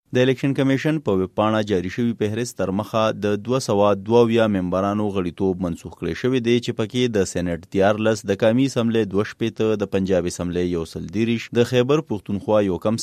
د الیکشن کمیشن په ویب پاڼه جاری شوی فهرست تر مخه د 222 ممبرانو غړیتوب منسوخ کړی شوی دی چې پکې د سېنات 14 د قومي اسمبلی 2 د پنجاب اسمبلی 130 د خیبر پختونخوا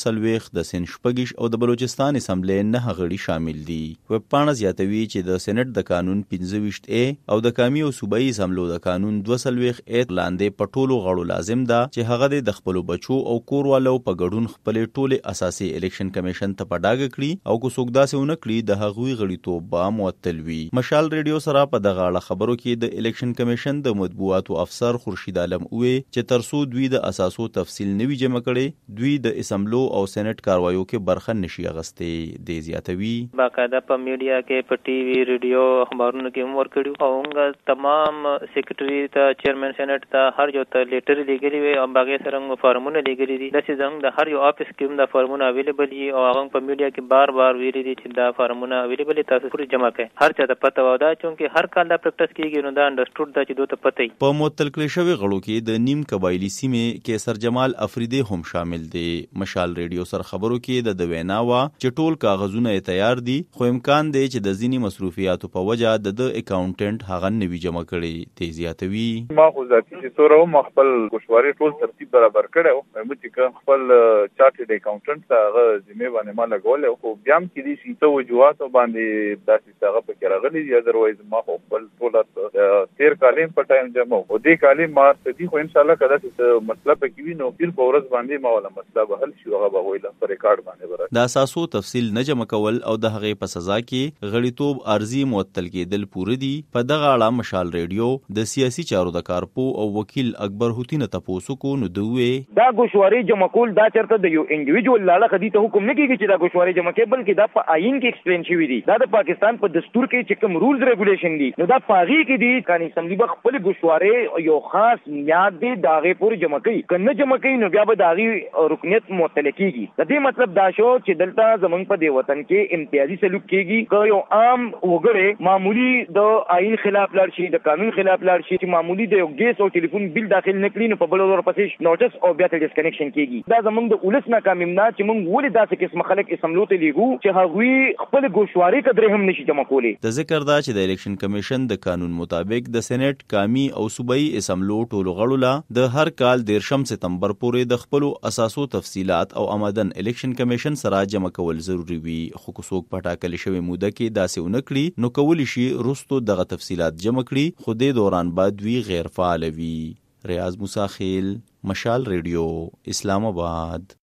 1 د سند شپږ او د بلوچستان اسمبلی 9 غړي شامل دي. ویب پاڼه زیاتوي چې د سېنات د قانون 15 او د قومي او صوبایي اسمبلو د قانون 240 لاندې په ټولو غړو لازم ده چې هغه د خپل بچو او کوروالو په ګډون خپل ټوله اساسي الیکشن کمیشن ته پډاګ کړي او کو څوک داسې ونه کړي د هغوی غړیتوب به معطل وي. مشال ریډیو سره په دغه اړه خبرو کې د الیکشن کمیشن د مطبوعاتو افسر خورشید عالم وی چې ترسو دوی د اساسو تفصیل نوي جمع کړي دوی د اسمبلو او سېنات کاروایو کې برخه نشي اغستې. د زیاتوي باقاعده په میډیا کې په ټي وي ریډیو خبرونو کې هم ورکړي او موږ تمام سیکریټري ته چیرمن سېنات ته هر یو ته لیټر لیږلي وي او باغې سره فارمونه لیږلي دي. داسې زموږ د هر یو آفیس کې هم د فارمونه اویلیبل دي او هغه په میډیا کې بار ویلي دي چې دا فارمونه اویلیبل تاسو پورې جمع کړئ. هر چا ته پته و دا چې هر کال دا پریکټس کیږي نو دا انډرسټوډ دا چې دوی ته پته وي. په معطل کړي شوی غړو کې د نیم قبایلی سیمې کیسر جمال افریدی هم شامل دي. مشال ریډیو سره خبرو کې د ویناوا چې ټول کاغذونه تیار دي خو امکان دی چې د ځینی مصروفیاتو په وجه د اکاونټنټ هغه نوي جمع کړي. د زیاتوي ما خو ذاتي چې تورو مخبل ګوشواري ټول ترتیب برابر کړو مې چې خپل چارټډ اکاونټنټ هغه ذمہ باندې ما لګول او بیا هم کې دي چې تو وجوهات باندې داسې څنګه پکې راغلي دي اذروایز ما خپل ټول 13 کالم په ټایم جمع او دې کالم ما ستې خو ان شاء الله کدا چې مسله پکې وي نو پیر په ورځ باندې ما ولا مسله به حل شي هغه به ویل پر ریکارډ باندې ورته د اساسو تفصیل نه جمع کول او د هغې په سزا کې غړیتوب ارزي معطل کېدل پوره دي. په دغه اړه مشال ریډیو د سیاسي چارو د کارپو او وکیل اکبر هوتی نه تاسو کو نو دوی دا ګوشواري جمع کول دا چرته د یو انډیویډوال لاله خدي ته حکم نه کیږي چې دا ګوشواري جمع کې بلکې دا په آئین کې ایکسپلین شوی دی. دا د پاکستان په دستور کې چې کوم رولز ریګولیشن دي نو دا پاغي کې دي کانی اسمبلی به خپل ګوشواري یو خاص میاد دی داغه پورې جمع کوي کنه جمع کوي نو بیا به داغي رکنیت معطل کیږي. د دې مطلب دا شو چې دلته زمونږ په دی وطن کې امتیازي سلوک کیږي که یو عام وګړی معمولی د آئین خلاف لاړ شي د قانون خلاف لاړ شي چې معمولی د یو ګیس او ټلیفون بل داخل نکړي نو په بل ور پسې نوټس او بیا ته ډسکنیکشن کیږي. دا زمونږ د ولس ناکامي نه چې موږ ولې داسې قسم خلک اسمبلو ته لیږو چې هغوی خپل ګوشواري قدرې هم نشي جمع کولی. د ذکر دا چې د الیکشن کمیشن د قانون مطابق د سېنات قومي او صوبایي اسمبلو ټولو غړو له د هر کال 13 سپتمبر پورې د خپل اساسو تفصيلات او آمدن الیکشن کمیشن سره جمع کول ضروری وي. خو څوک په ټاکل شوی موده کې داسې ونکړي نو کولی شي رستو دغه تفصيلات جمع کړي خو د دوران بعد وی غیر فعال وي. ریاض موسی خیل، مشال ریډیو، اسلام آباد.